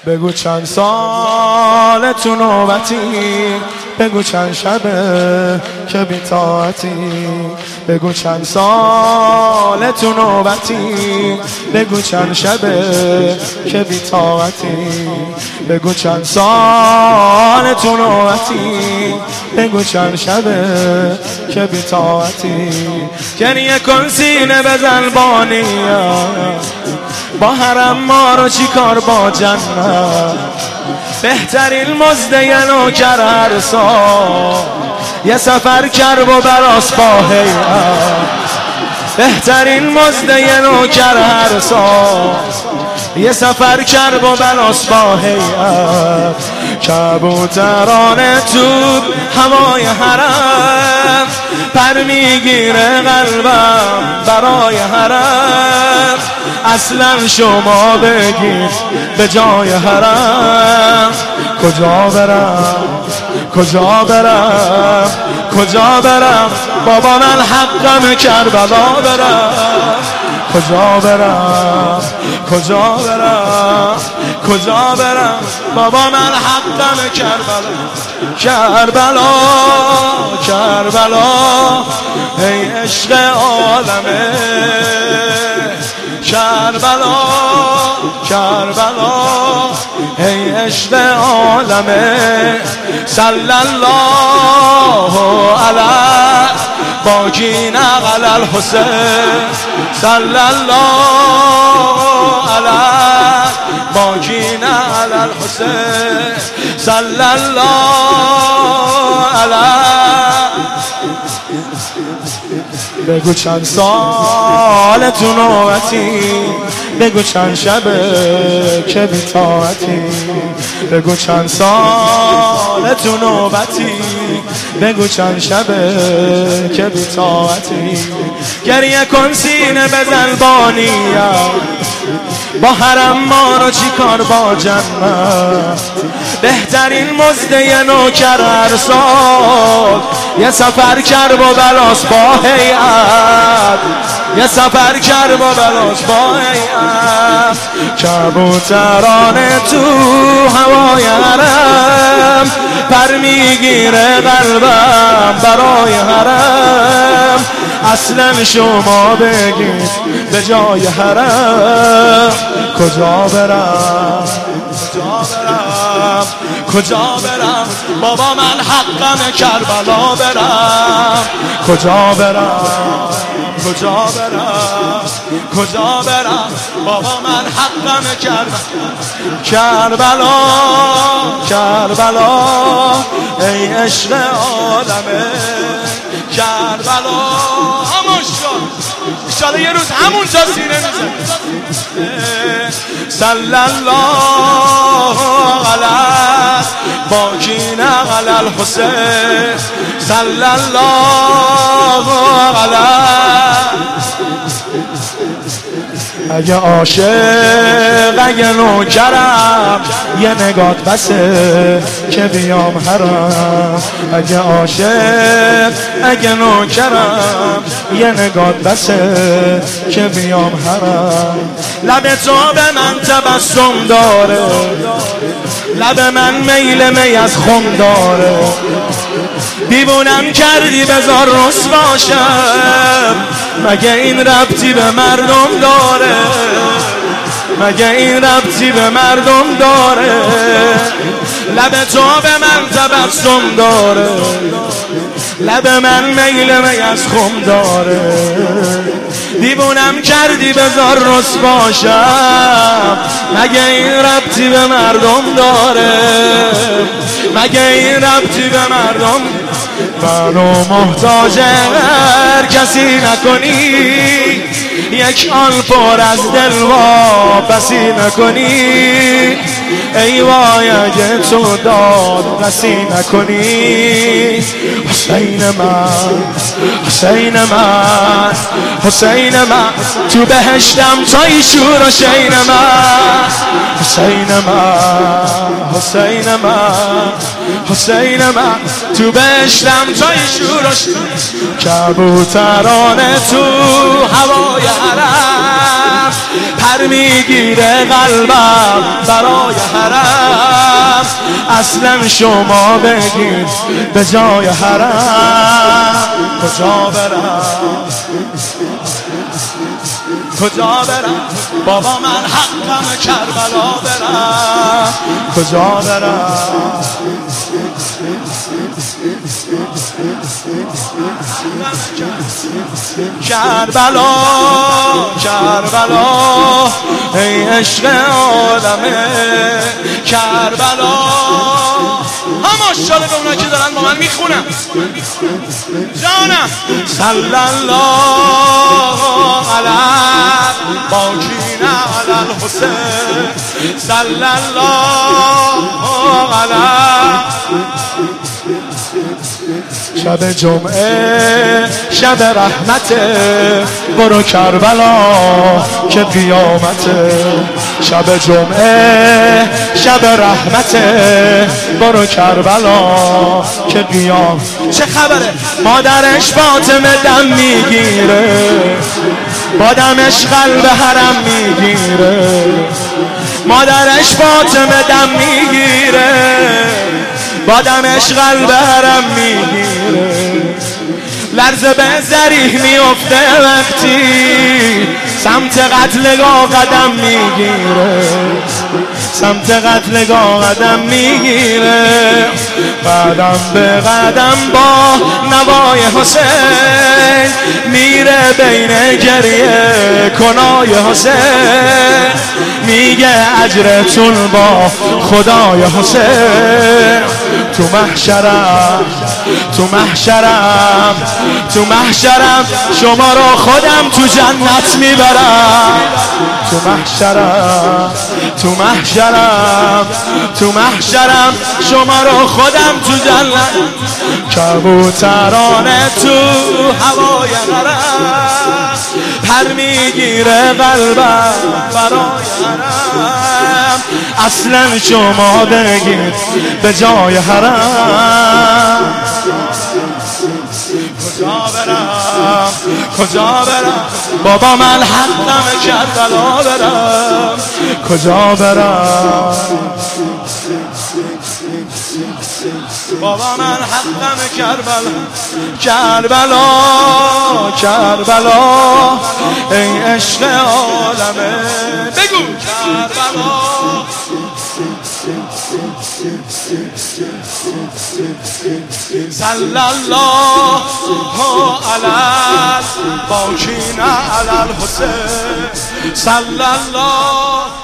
بگو چند سال تو نوبتی، بگو چند شبه که بی‌طاعتی. بگو چند سال تو نوبتی، بگو چند شبه که بی‌طاعتی. بگو چند سال تو نوبتی، بگو چند شبه که بی‌طاعتی. گریه کن سینه بزن بانیا، با حرم ما رو چی کار با جنت. بهترین مزد یه نوکر هر سال، یه سفر کرب و براس با هیئت. بهترین مزد یه نوکر هر سال، یه سفر کرب و براس با هیئت. کبوتران تو هوای حرم، پر میگیره قلبم برای حرم. اصلا شما بگید به جای حرم، کجا برم کجا برم کجا برم. بابا من حقم کربلا برم، کجا برم کجا برم کجا برم. بابا من حقم کربلا کربلا کربلا. ای عشق عالمه کربلا کربلا. ای عشق عالمه صلی الله علی باقین علی الحسین. صلی الله علی باقین علی الحسین. صلی الله علی. بگو چند سال تو نوبتی، بگو چند شبه که بی‌طاعتی. بگو چند سال تو نوبتی، بگو چند شبه که بی‌طاعتی. گریه کن سینه بزن بانیا، با حرم ما رو چی کار با جنت. بهترین مزد یه نوکر هر سال، یه سفر کرب و بلاس با هیئت. یه سفر کرب و بلاس با هیئت. کبوتران تو هوای حرم، پر میگیره قلبم برای حرم. اصلا شما بگید به جای حرم، کجا برم کجا برم کجا برم. بابا من حقم کربلا برم، کجا برم کجا برم کجا برم. بابا من حقم کربلا کربلا. ای عشق عالمه کربلا. همون شد انشاءالله یه روز همونجا سینه میزن. صلی الله علی باقین علی الحسین. صلی الله علی. اگه عاشق اگه نوکرم، یه نگات بسه که بیام حرم. اگه عاشق اگه نوکرم، یه نگات بسه که بیام حرم. لب تو به من تبسم داره، لب من میل می از خم داره. دیوونم کردی بذار رسوا شم، مگه این ربطی به مردم داره. مگه این ربطی به مردم داره. لب تو به من تبسم داره، لب من میل می از خم داره. دیوونم کردی بذار رسوا شم، مگه این ربطی به مردم داره. مگه این ربطی به مردم. منو محتاج هر کسی نکنی، یک آن پر از دل واپسی نکنی. ای وای اگه تو داد رسی نکنی. حسین من حسین من حسین من، تو بهشتم توی شور و شین من. حسین من حسین من حسین من، تو بهشتم توی شور و شین. کبوتران تو هوای حرم، پر میگیره قلبم برای حرم. اصلا شما بگید به جای حرم کجا برم کجا برم بابا من حقم کربلا برم کجا برم کربلا کربلا ای عشق عالمه کربلا. ماشاءالله به اونا که دارن با من میخونم جانم. صلی الله علی باکین علی الحسین صلی الله علی. شب جمعه شب رحمته برو کربلا که قیامته. شب جمعه شب رحمته برو کربلا که قیام. چه خبره مادرش فاطمه دم میگیره با دمش قلب حرم میگیره. مادرش فاطمه دم میگیره با دمش قلب حرم میگیره. لرزه به ذریح میفته وقتی سمت قتلگاه قدم میگیره سمت قتلگاه قدم میگیره. قدم به قدم با نوای حسین میره بین گریه کنای حسین. میگه اجرتون با خدای حسین. تو محشرم تو محشرم تو محشرم شما رو خودم تو جنت میبرم. تو محشرم تو محشرم تو محشرم شما رو خودم تو جنت. کبوترانه تو هوای حرم پر میگیره قلبم برای حرم. اصلا شما بگید به جای حرم کجا برم کجا برم بابا من حقم کربلا برم کجا برم بابا من حقم کربلا کربلا کربلا ای عشق عالمه. بگو کربلا صلی الله علی باکین علی الحسین صلی الله